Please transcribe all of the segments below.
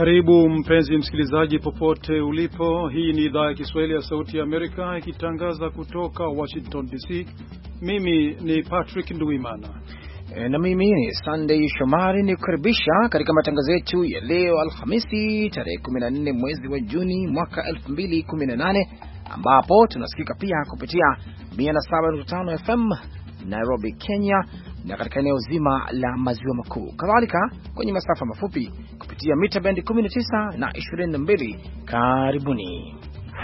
Karibu mpenzi msikilizaji popote ulipo. Hii ni idhaa ya Kiswahili ya Sauti ya Amerika ikitangaza kutoka Washington DC. Mimi ni Patrick Nduwimana. Na mimi ni Sunday Shomari nikukaribisha katika matangazo yetu ya leo Alhamisi tarehe 14 mwezi wa Juni mwaka 2018, ambapo tunasikika pia kupitia 107.5 FM Nairobi, Kenya, na katika eneo zima la maziwa makuu. Kadhalika kwenye masafa mafupi kupitia mita bendi 19 na 22. Karibuni.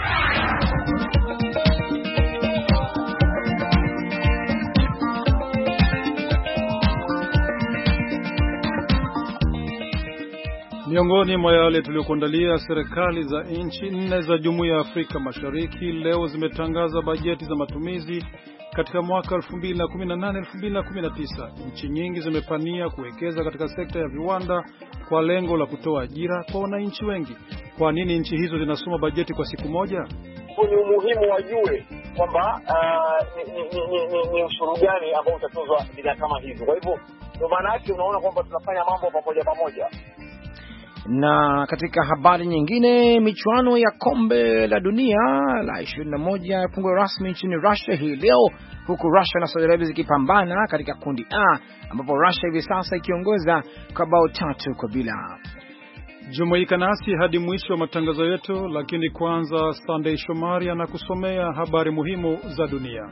Miongoni mwa yale tuliyokuandalia, serikali za nchi 4 za Jumuiya ya Afrika Mashariki leo zimetangaza bajeti za matumizi katika mwaka 2018-2019. Nchi nyingi zimepania kuwekeza katika sekta ya viwanda kwa lengo la kutoa ajira kwa wananchi wengi. Kwa nini nchi hizo zinasoma bajeti kwa siku moja? Ni umuhimu wajue kwamba ni ushuru gani ambao utatozwa bidhaa kama hizo. Kwa hivyo ndio maana yake unaona kwamba tunafanya mambo pamoja. Na katika habari nyingine, michuano ya kombe la dunia la 21 yafungwa rasmi nchini Russia hii leo, huku Russia na Saudi Arabia zikipambana katika kundi A, ambapo Russia hivi sasa ikiongoza kwa bao 3-0. Jumuika nasi hadi mwisho wa matangazo yetu, lakini kwanza Sunday Shomari anakusomea habari muhimu za dunia.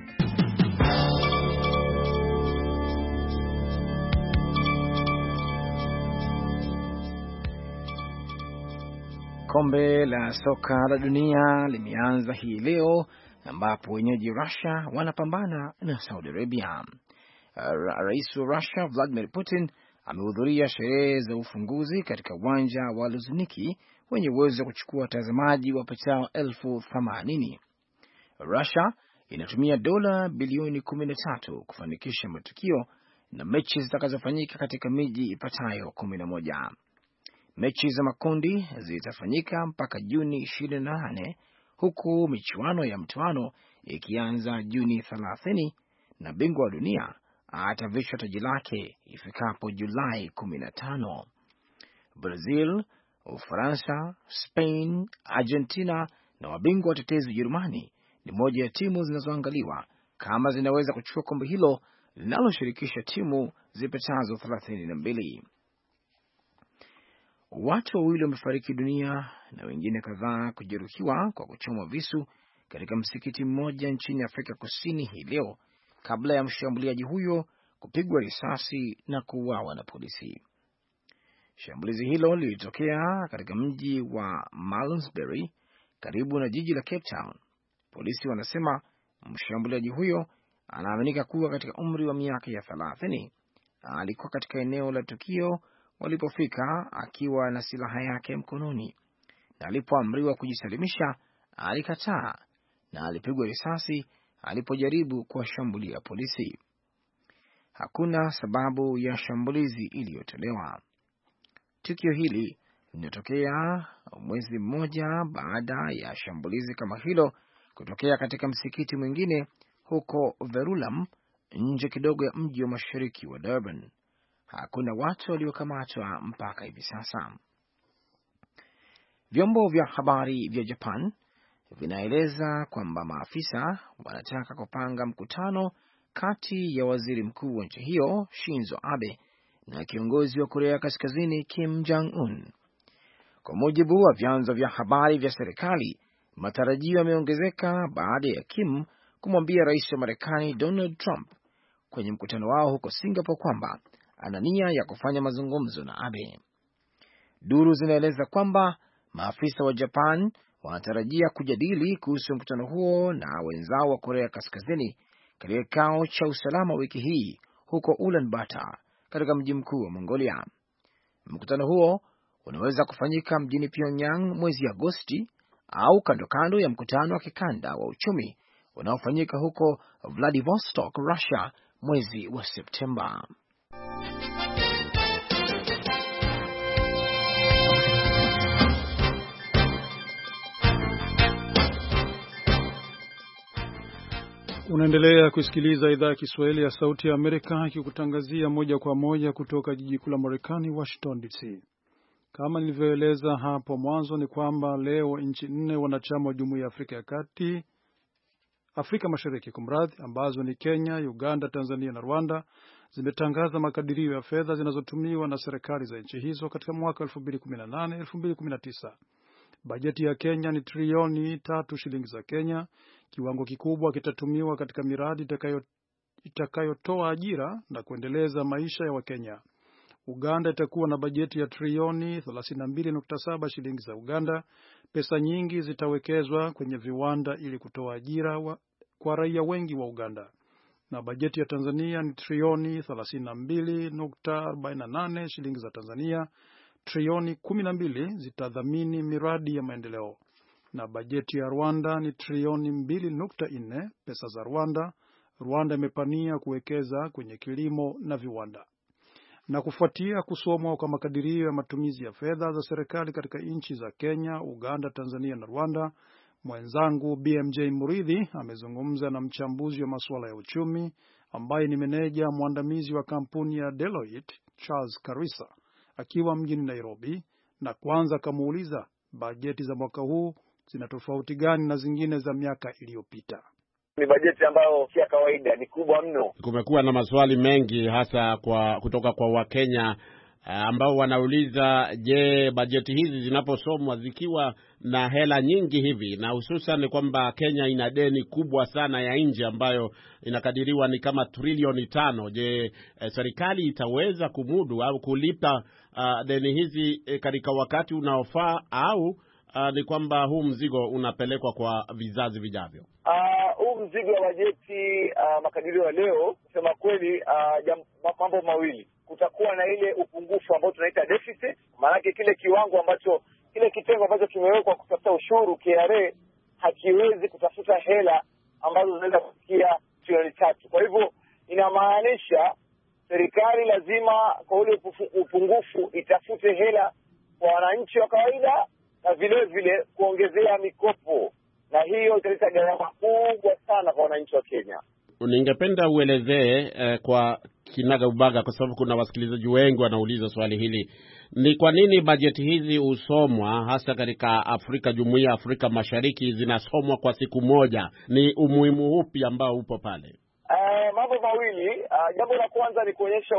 Kombe la soka la dunia limeanza hii leo, ambapo wenyeji Russia wanapambana na Saudi Arabia. Rais wa Russia Vladimir Putin amehudhuria sherehe za ufunguzi katika uwanja wa Luzhniki wenye uwezo wa kuchukua watazamaji wapatao 80,000. Russia inatumia dola bilioni 13 kufanikisha matukio na mechi zitakazofanyika katika miji ipatayo 11. Mechi za makundi zitafanyika mpaka Juni 28, huku michuano ya mtoano ikianza Juni 30, na bingwa wa dunia atavishwa taji lake ifikapo Julai 15. Brazil, Ufaransa, Spain, Argentina na wabingwa watetezi Ujerumani ni moja ya timu zinazoangaliwa kama zinaweza kuchukua kombe hilo linaloshirikisha timu zipatazo 32. Watu 2 wamefariki dunia na wengine kadhaa kujeruhiwa kwa kuchomwa visu katika msikiti mmoja nchini Afrika Kusini hii leo, kabla ya mshambuliaji huyo kupigwa risasi na kuuawa na polisi. Shambulizi hilo lilitokea katika mji wa Malmesbury karibu na jiji la Cape Town. Polisi wanasema mshambuliaji huyo anaaminika kuwa katika umri wa miaka ya 30. Alikuwa katika eneo la tukio walipofika akiwa na silaha yake mkononi, na alipoamriwa kujisalimisha alikataa na alipigwa risasi alipojaribu kuwashambulia polisi. Hakuna sababu ya shambulizi iliyotolewa. Tukio hili linatokea mwezi mmoja baada ya shambulizi kama hilo kutokea katika msikiti mwingine huko Verulam, nje kidogo ya mji wa mashariki wa Durban. Hakuna watu waliokamatwa mpaka hivi sasa. Vyombo vya habari vya Japan vinaeleza kwamba maafisa wanataka kupanga mkutano kati ya waziri mkuu wa nchi hiyo Shinzo Abe na kiongozi wa Korea Kaskazini Kim Jong-un. Kwa mujibu wa vyanzo vya habari vya serikali, matarajio yameongezeka baada ya Kim kumwambia rais wa Marekani Donald Trump kwenye mkutano wao huko Singapore kwamba ana nia ya kufanya mazungumzo na Abe. Duru zinaeleza kwamba maafisa wa Japan wanatarajia kujadili kuhusu mkutano huo na wenzao wa Korea Kaskazini katika kikao cha usalama wiki hii huko Ulaanbaatar katika mji mkuu wa Mongolia. Mkutano huo unaweza kufanyika mjini Pyongyang mwezi Agosti au kando ya mkutano wa kikanda wa uchumi unaofanyika huko Vladivostok, Russia mwezi wa Septemba. Unaendelea kusikiliza idhaa ya Kiswahili ya Sauti ya Amerika ikikutangazia moja kwa moja kutoka jiji kuu la Marekani, Washington DC. Kama nilivyoeleza hapo mwanzo ni kwamba leo nchi 4 wanachama wa Jumuiya ya Afrika Mashariki ambazo ni Kenya, Uganda, Tanzania na Rwanda zimetangaza makadirio ya fedha zinazotumiwa na serikali za nchi hizo katika mwaka 2018-2019. Bajeti ya Kenya ni trilioni 3 shilingi za Kenya. Kiwango kikubwa kitatumiwa katika miradi itakayotoa ajira na kuendeleza maisha ya Wakenya. Uganda itakuwa na bajeti ya trilioni 32.7 shilingi za Uganda. Pesa nyingi zitawekezwa kwenye viwanda ili kutoa ajira kwa raia wengi wa Uganda. Na bajeti ya Tanzania ni trilioni 32.48 shilingi za Tanzania. Trilioni 12 zitadhamini miradi ya maendeleo. Na bajeti ya Rwanda ni trilioni 2.4 pesa za Rwanda. Rwanda imepania kuwekeza kwenye kilimo na viwanda. Na kufuatia kusomwa kwa makadirio ya matumizi ya fedha za serikali katika nchi za Kenya, Uganda, Tanzania na Rwanda, mwenzangu BMJ Muridhi amezungumza na mchambuzi wa masuala ya uchumi ambaye ni meneja mwandamizi wa kampuni ya Deloitte, Charles Karisa, akiwa mjini Nairobi, na kwanza kamuuliza bajeti za mwaka huu zina tofauti gani na zingine za miaka iliyopita. Ni bajeti ambayo si ya kawaida, ni kubwa mno. Kumekuwa na maswali mengi hasa kutoka kwa Wakenya ambao wanauliza, je, bajeti hizi zinaposomwa zikiwa na hela nyingi hivi, na hususan kwamba Kenya ina deni kubwa sana ya nje ambayo inakadiriwa ni kama trilioni 5. Je, serikali itaweza kumudu au kulipa deni hizi katika wakati unaofaa, au ni kwamba huu mzigo unapelekwa kwa vizazi vijavyo? Huu mzigo wa bajeti, makadirio ya leo, kusema kweli, mambo mawili. Kutakuwa na ile upungufu ambao tunaita deficit, maana kile kiwango ambacho, kile kitengo ambacho kimewekwa kutafuta ushuru KRA hakiwezi kutafuta hela ambazo zinaweza kufikia trilioni 3. Kwa hivyo inamaanisha serikali lazima kwa ule upungufu itafute hela kwa wananchi wa kawaida na vile vile kuongezea mikopo, na hiyo italeta gharama kubwa sana kwa wananchi wa Kenya. Ningependa uelezee kwa kinaga ubaga, kwa sababu kuna wasikilizaji wengi wanauliza swali hili. Ni kwa nini bajeti hizi husomwa hasa katika Afrika, Jumuiya ya Afrika Mashariki zinasomwa kwa siku moja? Ni umuhimu upi ambao upo pale? Mambo mawili. Jambo la kwanza ni kuonyesha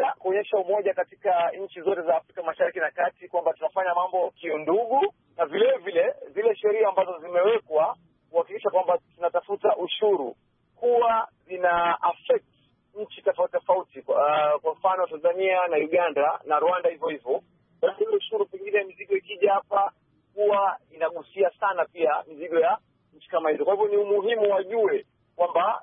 umoja katika nchi zote za Afrika Mashariki na Kati, kwamba tunafanya mambo kiundugu, na vile vile zile sheria ambazo zimewekwa kuhakikisha kwamba tunatafuta ushuru kuwa zina affect nchi tofauti. Kwa mfano Tanzania na Uganda na Rwanda hivyo hivyo. Basi ushuru pengine mizigo ikija hapa huwa inagusia sana pia mizigo ya nchi kama hizo. Kwa hivyo ni umuhimu wajue kwamba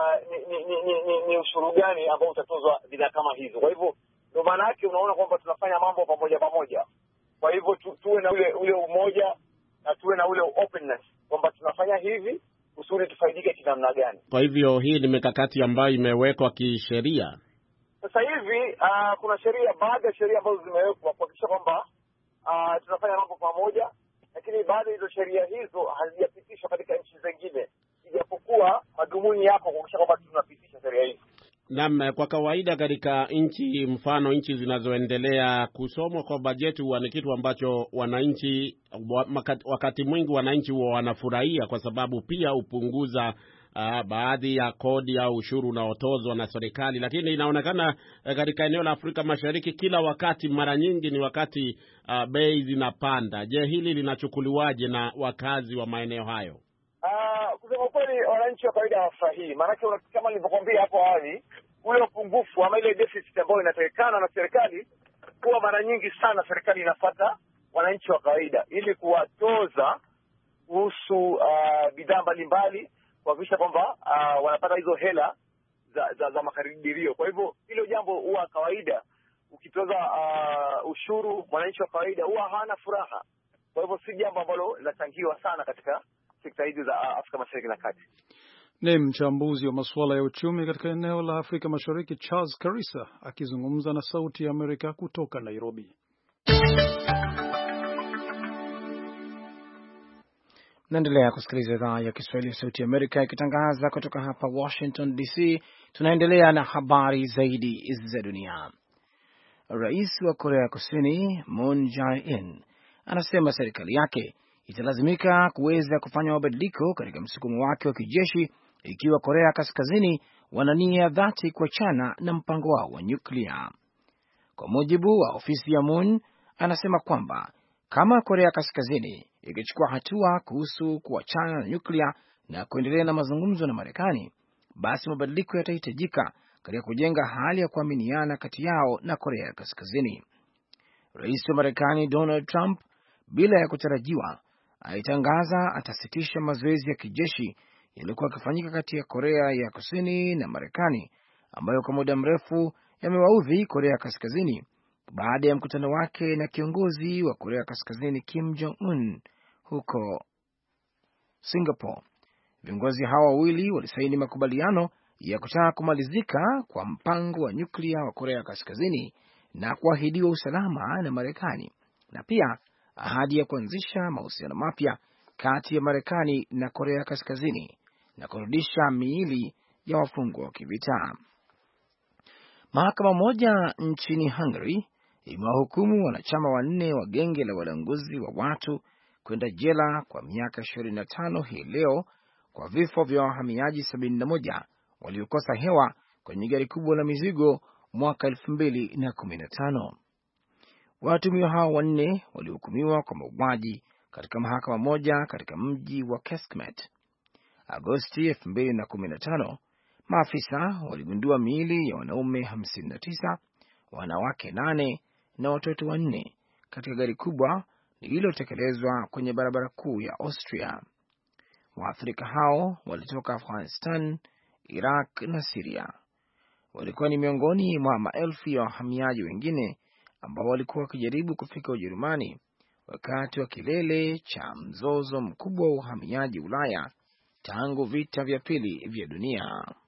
ni ushuru gani ambao utatozwa bidhaa kama hizo. Kwa hivyo ndio maana yake unaona kwamba tunafanya mambo pamoja. Kwa hivyo tuwe na ule umoja na tuwe na ule openness kwamba tunafanya hivi usuri tufaidike kinamna gani. Kwa hivyo hii ni mikakati ambayo imewekwa kisheria. Sasa hivi kuna sheria, baadhi ya sheria ambazo zimewekwa kuhakikisha kwamba tunafanya mambo pamoja, lakini baadhi ya hizo sheria hizo hazijapitishwa katika nchi zingine, ijapokuwa madhumuni yako kuhakikisha kwamba tunapitisha sheria hizo. Naam, kwa kawaida katika nchi zinazoendelea, kusomwa kwa bajeti huwa ni kitu ambacho wananchi, wakati mwingi wananchi huwa wanafurahia, kwa sababu pia hupunguza baadhi ya kodi au ushuru unaotozwa na serikali. Lakini inaonekana katika eneo la Afrika Mashariki kila wakati, mara nyingi ni wakati bei zinapanda. Je, hili linachukuliwaje na wakazi wa maeneo hayo? Kusema kweli, wananchi wa kawaida hawafurahii. Maana kama nilivyokuambia hapo awali, ule upungufu ama ile deficit ambayo inatakikana na serikali, kwa mara nyingi sana serikali inafuata wananchi wa kawaida ili kuwatoza kuhusu bidhaa mbalimbali, kuhakikisha kwamba wanapata hizo hela za makadirio. Kwa hivyo hilo jambo huwa kawaida. Ukitoza ushuru, mwananchi wa kawaida huwa hana furaha. Kwa hivyo si jambo ambalo linachangiwa sana katika sekta hizi za Afrika Mashariki na Kati. Ni mchambuzi wa masuala ya uchumi katika eneo la Afrika Mashariki, Charles Karisa, akizungumza na Sauti ya Amerika kutoka Nairobi. Naendelea kusikiliza idhaa ya Kiswahili ya Sauti ya Amerika ikitangaza kutoka hapa Washington DC. Tunaendelea na habari zaidi za dunia. Rais wa Korea Kusini Moon Jae-in anasema serikali yake italazimika kuweza kufanya mabadiliko katika msukumo wake wa kijeshi ikiwa Korea Kaskazini wana nia ya dhati kuachana na mpango wao wa nyuklia. Kwa mujibu wa ofisi ya Moon, anasema kwamba kama Korea Kaskazini ikichukua hatua kuhusu kuachana na nyuklia na kuendelea na mazungumzo na Marekani, basi mabadiliko yatahitajika katika kujenga hali ya kuaminiana kati yao na Korea Kaskazini. Rais wa Marekani Donald Trump, bila ya kutarajiwa, alitangaza atasitisha mazoezi ya kijeshi yaliyokuwa yakifanyika kati ya Korea ya Kusini na Marekani, ambayo kwa muda mrefu yamewaudhi Korea Kaskazini baada ya mkutano wake na kiongozi wa Korea Kaskazini Kim Jong-un huko Singapore. Viongozi hawa wawili walisaini makubaliano ya kutaka kumalizika kwa mpango wa nyuklia wa Korea Kaskazini na kuahidiwa usalama na Marekani, na pia ahadi ya kuanzisha mahusiano mapya kati ya Marekani na Korea Kaskazini na kurudisha miili ya wafungwa wa kivita. Mahakama moja nchini Hungary imewahukumu wanachama 4 wa genge la walanguzi wa watu kwenda jela kwa miaka 25 hii leo kwa vifo vya wahamiaji 71 waliokosa hewa kwenye gari kubwa la mizigo mwaka 2015. Watuhumiwa hao 4 walihukumiwa kwa mauaji katika mahakama moja katika mji wa Kecskemét. Agosti 2015, maafisa waligundua miili ya wanaume 59, wanawake 8 na watoto 4 katika gari kubwa lililotekelezwa kwenye barabara kuu ya Austria. Waathirika hao walitoka Afghanistan, Iraq na Syria. Walikuwa ni miongoni mwa maelfu ya wahamiaji wengine ambao walikuwa wakijaribu kufika Ujerumani wakati wa kilele cha mzozo mkubwa wa uhamiaji Ulaya tangu vita vya pili vya dunia.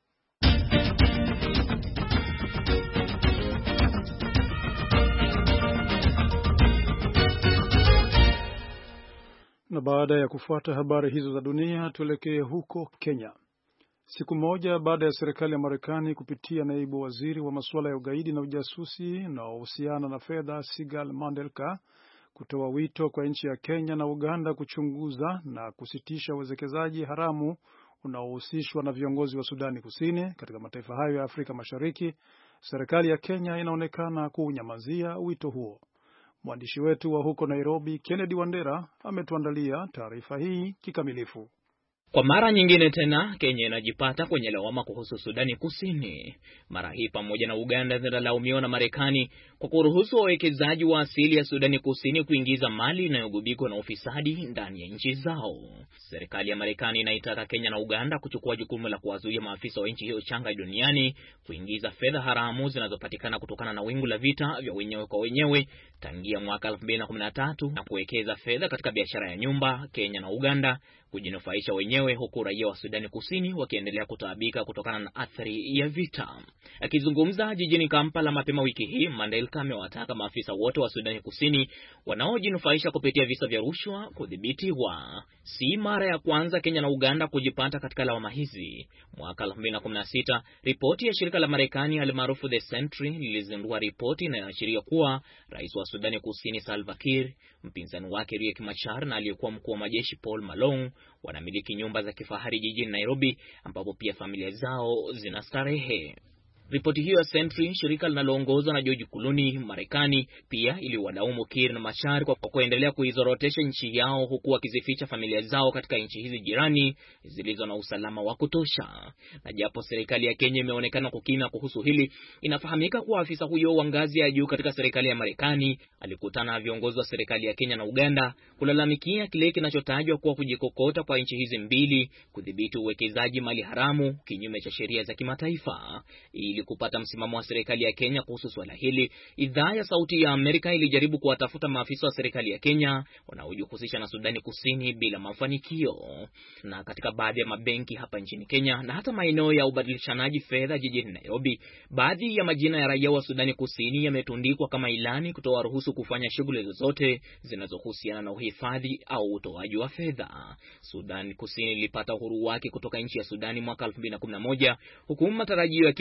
Na baada ya kufuata habari hizo za dunia, tuelekee huko Kenya. Siku moja baada ya serikali ya Marekani kupitia naibu waziri wa masuala ya ugaidi na ujasusi na uhusiana na fedha Sigal Mandelka kutoa wito kwa nchi ya Kenya na Uganda kuchunguza na kusitisha uwekezaji haramu unaohusishwa na viongozi wa Sudani Kusini katika mataifa hayo ya Afrika Mashariki, serikali ya Kenya inaonekana kuunyamazia wito huo. Mwandishi wetu wa huko Nairobi, Kennedy Wandera, ametuandalia taarifa hii kikamilifu. Kwa mara nyingine tena, Kenya inajipata kwenye lawama kuhusu Sudani Kusini. Mara hii pamoja na Uganda zinalaumiwa na Marekani kwa kuruhusu wawekezaji wa asili ya Sudani Kusini kuingiza mali inayogubikwa na ufisadi ndani ya nchi zao. Serikali ya Marekani inaitaka Kenya na Uganda kuchukua jukumu la kuwazuia maafisa wa nchi hiyo changa duniani kuingiza fedha haramu zinazopatikana kutokana na wingu la vita vya wenyewe kwa wenyewe tangia mwaka 2013 na kuwekeza fedha katika biashara ya nyumba Kenya na Uganda kujinufaisha wenyewe, huku raia wa Sudani Kusini wakiendelea kutaabika kutokana na athari ya vita. Akizungumza jijini Kampala mapema wiki hii, Mandelka amewataka maafisa wote wa Sudani Kusini wanaojinufaisha kupitia visa vya rushwa kudhibitiwa. Si mara ya kwanza Kenya na Uganda kujipata katika lawama hizi. Mwaka 2016, ripoti ya shirika la Marekani almaarufu The Sentry lilizindua ripoti inayoashiria kuwa rais wa Sudani Kusini Salva Kiir, mpinzani wake Riek Machar na aliyekuwa mkuu wa majeshi Paul Malong wanamiliki nyumba za kifahari jijini Nairobi ambapo pia familia zao zinastarehe. Ripoti hiyo ya Sentry, shirika linaloongozwa na George Kuluni, Marekani, pia iliwadaumu Kiir na Machar kwa kuendelea kuizorotesha nchi yao huku wakizificha familia zao katika nchi hizi jirani zilizo na usalama wa kutosha. Na japo serikali ya Kenya imeonekana kukina kuhusu hili, inafahamika kuwa afisa huyo wa ngazi ya juu katika serikali ya Marekani alikutana na viongozi wa serikali ya Kenya na Uganda kulalamikia kile kinachotajwa kuwa kujikokota kwa nchi hizi mbili kudhibiti uwekezaji mali haramu kinyume cha sheria za kimataifa. Ili kupata msimamo wa serikali ya Kenya kuhusu swala hili, idhaa ya Sauti ya Amerika ilijaribu kuwatafuta maafisa wa serikali ya Kenya wanaojihusisha na Sudani Kusini bila mafanikio. Na katika baadhi ya mabenki hapa nchini Kenya na hata maeneo ya ubadilishanaji fedha jijini Nairobi, baadhi ya majina ya raia wa Sudani Kusini yametundikwa kama ilani kutoa ruhusa kufanya shughuli zozote zinazohusiana na uhifadhi au utoaji wa fedha. Sudani Kusini ilipata uhuru wake kutoka nchi ya Sudani mwaka 2011, huku matarajio yakiwa mengi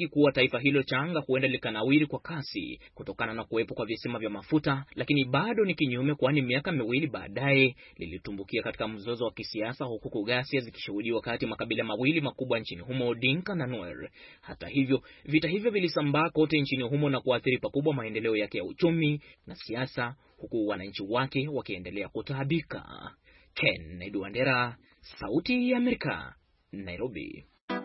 anatabiri kuwa taifa hilo changa huenda likanawiri kwa kasi kutokana na kuwepo kwa visima vya mafuta, lakini bado ni kinyume, kwani miaka miwili baadaye lilitumbukia katika mzozo wa kisiasa, huku ghasia zikishuhudiwa kati ya makabila mawili makubwa nchini humo, Dinka na Nuer. Hata hivyo, vita hivyo vilisambaa kote nchini humo na kuathiri pakubwa maendeleo yake ya uchumi na siasa, huku wananchi wake wakiendelea kutaabika. Kennedy Wandera, Sauti ya Amerika, Nairobi.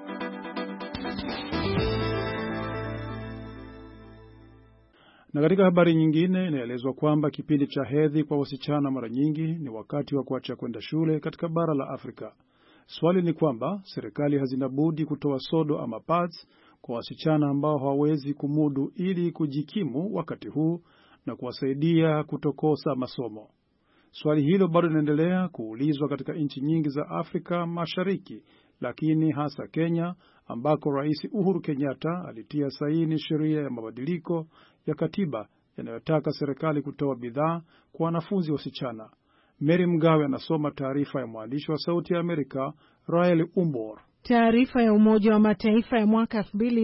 Na katika habari nyingine, inaelezwa kwamba kipindi cha hedhi kwa wasichana mara nyingi ni wakati wa kuacha kwenda shule katika bara la Afrika. Swali ni kwamba serikali hazina budi kutoa sodo ama pads kwa wasichana ambao hawawezi kumudu ili kujikimu wakati huu na kuwasaidia kutokosa masomo. Swali hilo bado linaendelea kuulizwa katika nchi nyingi za Afrika Mashariki, lakini hasa Kenya ambako Rais Uhuru Kenyatta alitia saini sheria ya mabadiliko ya katiba yanayotaka serikali kutoa bidhaa kwa wanafunzi wasichana. Mary Mgawe anasoma taarifa ya mwandishi wa Sauti ya Amerika Rael Umbor. Taarifa ya Umoja wa Mataifa ya mwaka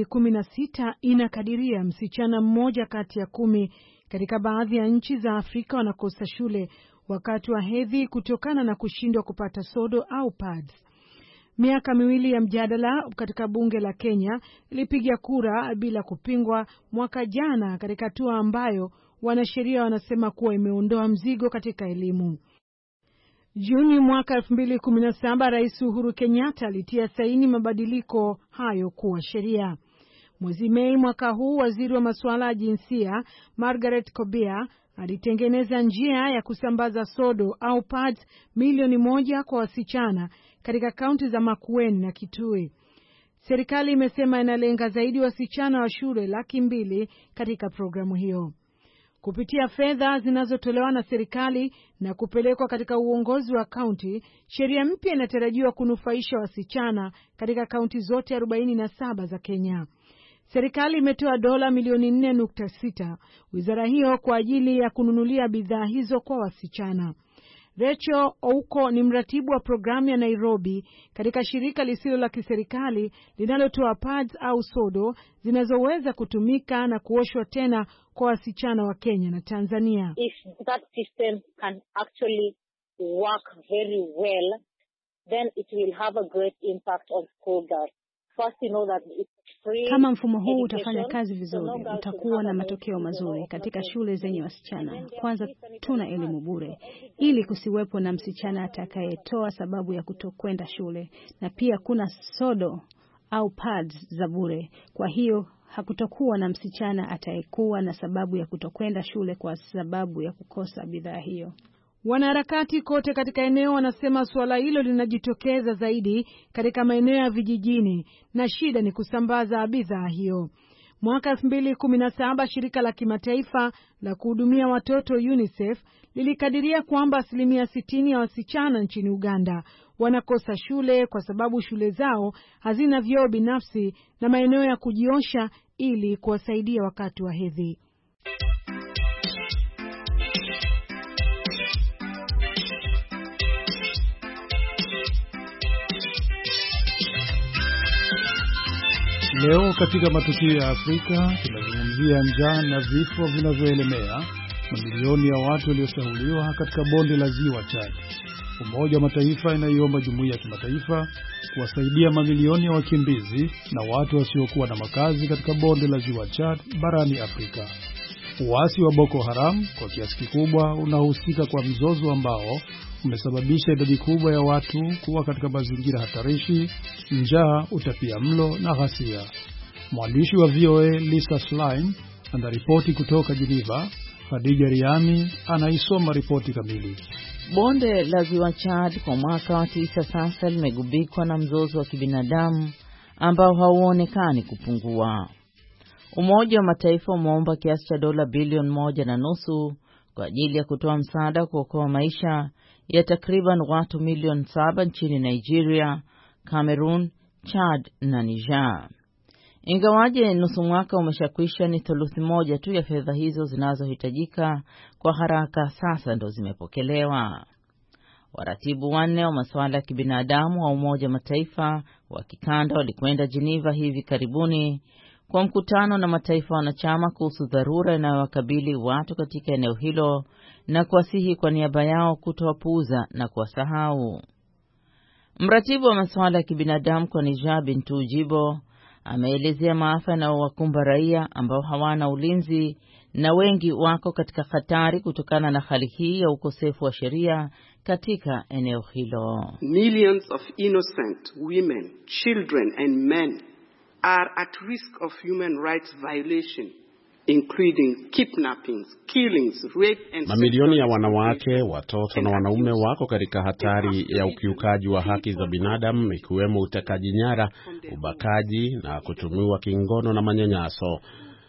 2016 inakadiria msichana mmoja kati ya 10 katika baadhi ya nchi za Afrika wanakosa shule wakati wa hedhi kutokana na kushindwa kupata sodo au pads. Miaka miwili ya mjadala katika bunge la Kenya ilipiga kura bila kupingwa mwaka jana katika hatua ambayo wanasheria wanasema kuwa imeondoa mzigo katika elimu. Juni mwaka 2017 Rais Uhuru Kenyatta alitia saini mabadiliko hayo kuwa sheria. Mwezi Mei mwaka huu waziri wa masuala ya jinsia Margaret Kobia alitengeneza njia ya kusambaza sodo au pads milioni 1 kwa wasichana katika kaunti za Makueni na Kitui. Serikali imesema inalenga zaidi wasichana wa shule 200,000 katika programu hiyo. Kupitia fedha zinazotolewa na serikali na kupelekwa katika uongozi wa kaunti, sheria mpya inatarajiwa kunufaisha wasichana katika kaunti zote 47 za Kenya. Serikali imetoa dola milioni 4.6 wizara hiyo kwa ajili ya kununulia bidhaa hizo kwa wasichana. Rachel Ouko ni mratibu wa programu ya Nairobi katika shirika lisilo la kiserikali linalotoa pads au sodo zinazoweza kutumika na kuoshwa tena kwa wasichana wa Kenya na Tanzania. If that system can actually work very well, then it will have a great impact on school girls. Kama mfumo huu utafanya kazi vizuri, utakuwa na matokeo mazuri katika shule zenye wasichana. Kwanza, tuna elimu bure ili kusiwepo na msichana atakayetoa sababu ya kutokwenda shule, na pia kuna sodo au pads za bure. Kwa hiyo hakutokuwa na msichana atayekuwa na sababu ya kutokwenda shule kwa sababu ya kukosa bidhaa hiyo. Wanaharakati kote katika eneo wanasema suala hilo linajitokeza zaidi katika maeneo ya vijijini na shida ni kusambaza bidhaa hiyo. Mwaka 2017 shirika la kimataifa la kuhudumia watoto UNICEF lilikadiria kwamba 60% ya wasichana nchini Uganda wanakosa shule kwa sababu shule zao hazina vyoo binafsi na maeneo ya kujiosha ili kuwasaidia wakati wa hedhi. Leo katika matukio ya Afrika tunazungumzia njaa na vifo vinavyoelemea mamilioni ya watu waliosahuliwa katika bonde la Ziwa Chad. Umoja wa Mataifa inaiomba jumuiya ya kimataifa kuwasaidia mamilioni ya wakimbizi na watu wasiokuwa na makazi katika bonde la Ziwa Chad barani Afrika. Uasi wa Boko Haram kwa kiasi kikubwa unahusika kwa mzozo ambao umesababisha idadi kubwa ya watu kuwa katika mazingira hatarishi, njaa, utapiamlo na ghasia. Mwandishi wa VOA Lisa Schlein anaripoti kutoka Geneva. Khadija Riami anaisoma ripoti kamili. Bonde la Ziwa Chad kwa mwaka wa 9 sasa limegubikwa na mzozo wa kibinadamu ambao hauonekani kupungua. Umoja wa Mataifa umeomba kiasi cha dola bilioni 1.5 kwa ajili ya kutoa msaada kuokoa maisha ya takriban watu milioni 7 nchini Nigeria, Cameroon, Chad na Niger. Ingawaje nusu mwaka umeshakwisha, ni thuluthi moja tu ya fedha hizo zinazohitajika kwa haraka sasa ndo zimepokelewa. Waratibu 4 wa masuala ya kibinadamu wa Umoja wa Mataifa wa kikanda walikwenda Geneva hivi karibuni kwa mkutano na mataifa wanachama kuhusu dharura inayowakabili watu katika eneo hilo na kuwasihi kwa niaba yao kutowapuuza na kuwasahau. Mratibu wa masuala ya kibinadamu kwa Nija Bintu Jibo ameelezea maafa yanayowakumba raia ambao hawana ulinzi na wengi wako katika hatari kutokana na hali hii ya ukosefu wa sheria katika eneo hilo. Millions of innocent women, children and men are at risk of human rights violation, including kidnappings, killings, rape and... Mamilioni ya wanawake, watoto na wanaume wako katika hatari ya ukiukaji wa haki za binadamu, ikiwemo utekaji nyara, ubakaji na kutumiwa kingono na manyanyaso.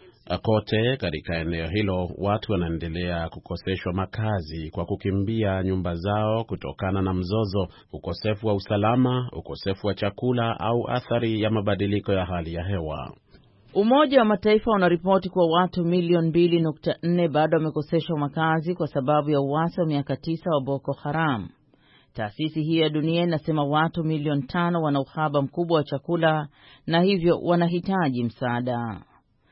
Kote katika eneo hilo watu wanaendelea kukoseshwa makazi kwa kukimbia nyumba zao kutokana na mzozo, ukosefu wa usalama, ukosefu wa chakula au athari ya mabadiliko ya hali ya hewa. Umoja wa Mataifa unaripoti kuwa watu milioni 2.4 bado wamekoseshwa makazi kwa sababu ya uasi wa miaka 9 wa Boko Haram. Taasisi hii ya dunia inasema watu milioni 5 wana uhaba mkubwa wa chakula na hivyo wanahitaji msaada.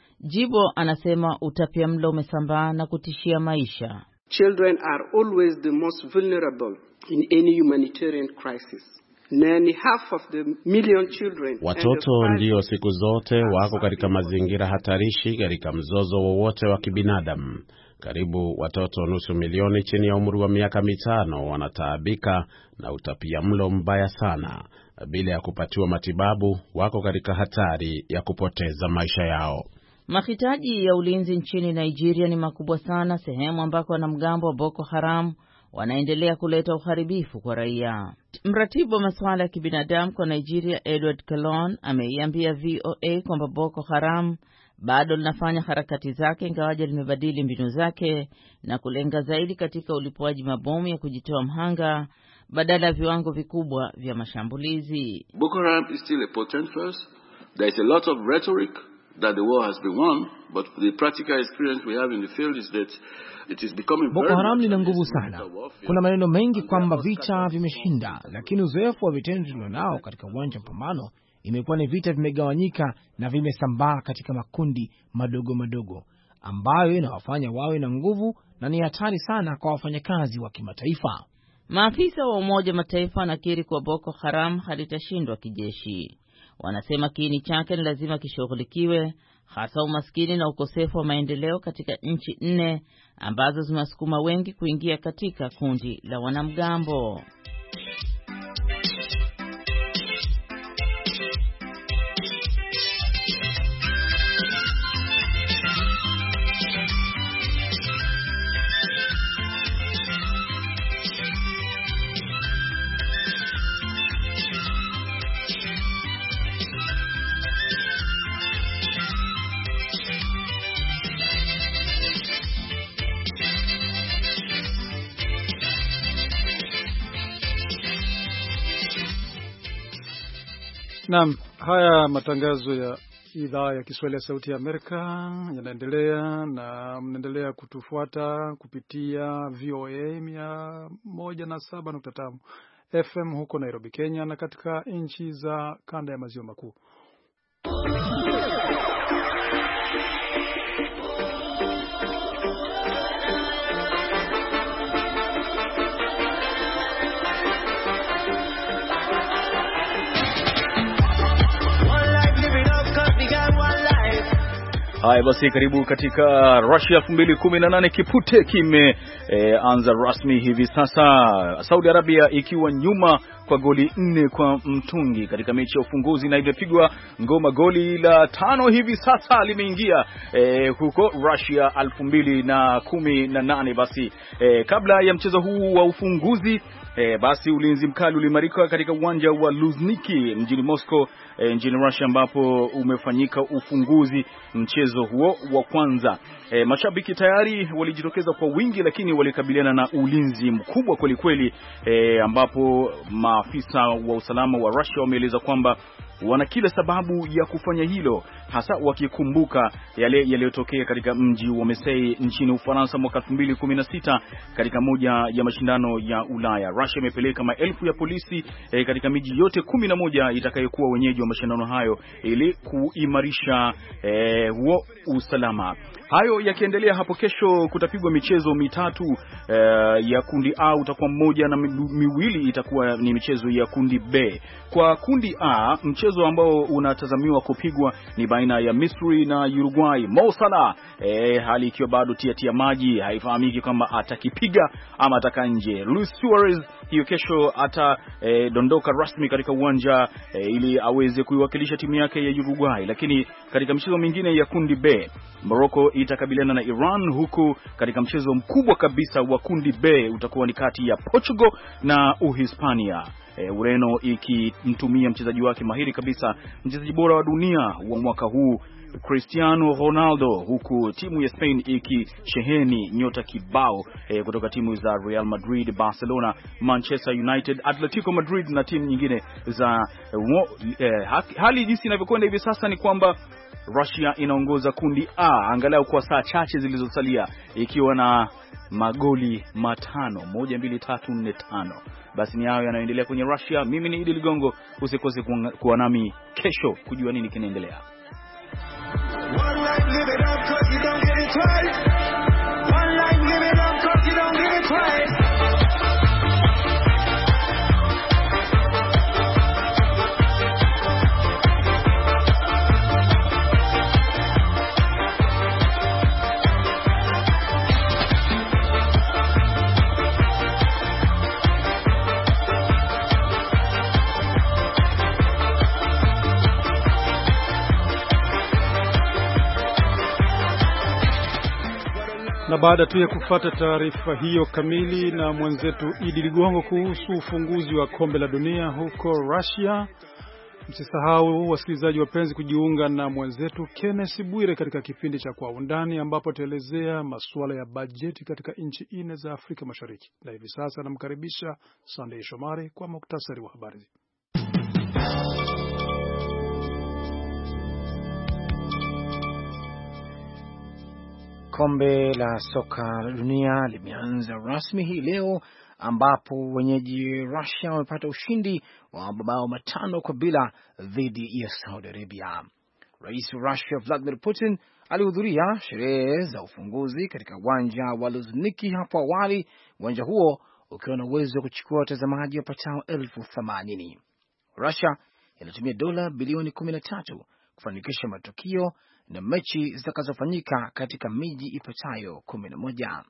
Jibo anasema utapiamlo umesambaa na kutishia maisha. Children are always the most vulnerable in any humanitarian crisis. Nearly half of the million children. Watoto ndio siku zote wako katika mazingira hatarishi katika mzozo wowote wa kibinadamu. Karibu watoto nusu milioni chini ya umri wa miaka 5 wanataabika na utapiamlo mbaya sana. Bila ya kupatiwa matibabu, wako katika hatari ya kupoteza maisha yao. Mahitaji ya ulinzi nchini Nigeria ni makubwa sana, sehemu ambako wanamgambo wa Boko Haram wanaendelea kuleta uharibifu kwa raia. Mratibu wa masuala ya kibinadamu kwa Nigeria, Edward Kalon, ameiambia VOA kwamba Boko Haram bado linafanya harakati zake ingawaje limebadili mbinu zake na kulenga zaidi katika ulipuaji mabomu ya kujitoa mhanga badala ya viwango vikubwa vya mashambulizi. Boko Haram is still a potent force. There is a lot of rhetoric that the war has been won, but the practical experience we have in the field is that it is becoming Boko Haram lina nguvu sana. Kuna maneno mengi kwamba vita vimeshinda, lakini uzoefu wa vitendo tulionao katika uwanja wa mapambano imekuwa ni vita vimegawanyika na vimesambaa katika makundi madogo madogo ambayo inawafanya wawe na nguvu na ni hatari sana kwa wafanyakazi wa kimataifa. Maafisa wa Umoja Mataifa wanakiri kuwa Boko Haram halitashindwa kijeshi. Wanasema kiini chake ni lazima kishughulikiwe, hasa umaskini na ukosefu wa maendeleo katika nchi 4 ambazo zimesukuma wengi kuingia katika kundi la wanamgambo. Naam, haya matangazo ya idhaa ya Kiswahili ya Sauti ya Amerika yanaendelea na mnaendelea kutufuata kupitia VOA 107.5 FM huko Nairobi, Kenya na katika nchi za kanda ya maziwa makuu. Haya basi, karibu katika Russia 2018. Kipute kimeanza rasmi hivi sasa, Saudi Arabia ikiwa nyuma kwa goli 4 kwa mtungi katika mechi ya ufunguzi, na imepigwa ngoma goli la 5 hivi sasa limeingia huko Russia 2018. Basi kabla ya mchezo huu wa ufunguzi basi ulinzi mkali ulimarika katika uwanja wa Luzhniki mjini Moscow nchini Russia, ambapo umefanyika ufunguzi mchezo huo wa kwanza. Mashabiki tayari walijitokeza kwa wingi, lakini walikabiliana na ulinzi mkubwa kweli kweli, ambapo maafisa wa usalama wa Russia wameeleza kwamba wana kila sababu ya kufanya hilo, hasa wakikumbuka yale yaliyotokea katika mji wa Marseille nchini Ufaransa mwaka 2016 katika moja ya mashindano ya Ulaya. Russia imepeleka maelfu ya polisi katika miji yote 11 itakayokuwa wenyeji wa mashindano hayo ili kuimarisha huo usalama. Hayo yakiendelea, hapo kesho kutapigwa michezo mitatu ya kundi A, utakuwa mmoja na miwili itakuwa ni michezo ya kundi B. Kwa kundi A, mchezo ambao unatazamiwa kupigwa ni baina ya Misri na Uruguay. Mo Salah hali ikiwa bado tia maji, haifahamiki kwamba atakipiga ama ataka nje. Luis Suarez hiyo kesho atadondoka rasmi katika uwanja ili aweze kuiwakilisha timu yake ya Uruguay. Lakini katika mchezo mwingine ya kundi B, Morocco itakabiliana na Iran, huku katika mchezo mkubwa kabisa wa kundi B utakuwa ni kati ya Portugal na Uhispania. Ureno ikimtumia mchezaji wake mahiri kabisa, mchezaji bora wa dunia wa mwaka huu Cristiano Ronaldo, huku timu ya Spain ikisheheni nyota kibao kutoka timu za Real Madrid, Barcelona, Manchester United, Atletico Madrid na timu nyingine za hali jinsi inavyokwenda hivi sasa ni kwamba Russia inaongoza kundi A angalau kwa saa chache zilizosalia ikiwa na magoli 5, 1 2 3 4 5. Basi ni hayo yanayoendelea kwenye Russia. Mimi ni Idi Ligongo, usikose kuwa nami kesho kujua nini kinaendelea. One life, live it up, 'cause you don't get it twice. One life, live it up, 'cause you don't get it twice. Na baada tu ya kufuata taarifa hiyo kamili na mwenzetu Idi Ligongo kuhusu ufunguzi wa kombe la dunia huko Russia, msisahau wasikilizaji wapenzi kujiunga na mwenzetu Kenneth Bwire katika kipindi cha Kwa Undani, ambapo tuelezea masuala ya bajeti katika nchi 4 za Afrika Mashariki. Na hivi sasa namkaribisha Sunday Shomari kwa muktasari wa habari. Kombe la soka la dunia limeanza rasmi hii leo, ambapo wenyeji Russia wamepata ushindi wa mabao 5-0 dhidi ya Saudi Arabia. Rais wa Russia Vladimir Putin alihudhuria sherehe za ufunguzi katika uwanja wa Luzhniki hapo awali, uwanja huo ukiwa na uwezo wa kuchukua watazamaji wapatao 80,000. Russia inatumia dola bilioni 13 kufanikisha matukio na mechi zitakazofanyika katika miji ipatayo 11.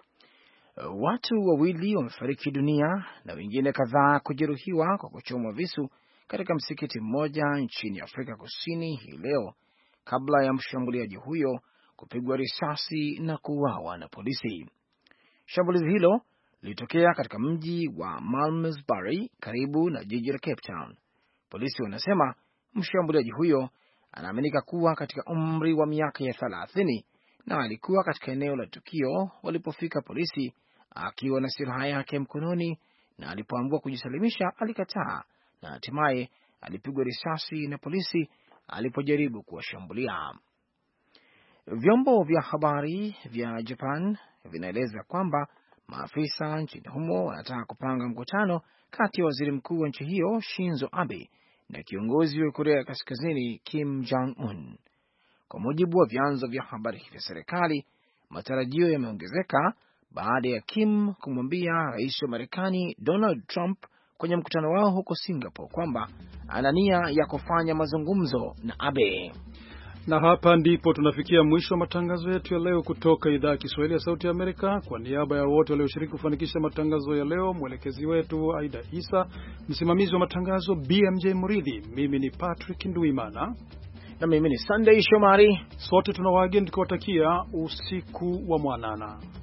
Watu 2 wamefariki dunia na wengine kadhaa kujeruhiwa kwa kuchomwa visu katika msikiti mmoja nchini Afrika Kusini hii leo, kabla ya mshambuliaji huyo kupigwa risasi na kuuawa na polisi. Shambulizi hilo lilitokea katika mji wa Malmesbury karibu na jiji la Cape Town. Polisi wanasema mshambuliaji huyo anaaminika kuwa katika umri wa miaka ya 30 na alikuwa katika eneo la tukio walipofika polisi akiwa na silaha yake mkononi, na alipoambiwa kujisalimisha alikataa na hatimaye alipigwa risasi na polisi alipojaribu kuwashambulia. Vyombo vya habari vya Japan vinaeleza kwamba maafisa nchini humo wanataka kupanga mkutano kati ya waziri mkuu wa nchi hiyo Shinzo Abe na kiongozi wa Korea Kaskazini Kim Jong-un. Kwa mujibu wa vyanzo vya habari vya serikali, matarajio yameongezeka baada ya Kim kumwambia rais wa Marekani Donald Trump kwenye mkutano wao huko Singapore kwamba ana nia ya kufanya mazungumzo na Abe. Na hapa ndipo tunafikia mwisho wa matangazo yetu ya leo kutoka idhaa ya Kiswahili ya Sauti ya Amerika. Kwa niaba ya wote walioshiriki kufanikisha matangazo ya leo, mwelekezi wetu Aida Isa, msimamizi wa matangazo BMJ Muridhi, mimi ni Patrick Nduimana na mimi ni Sunday Shomari, sote tunawageni tukiwatakia usiku wa mwanana.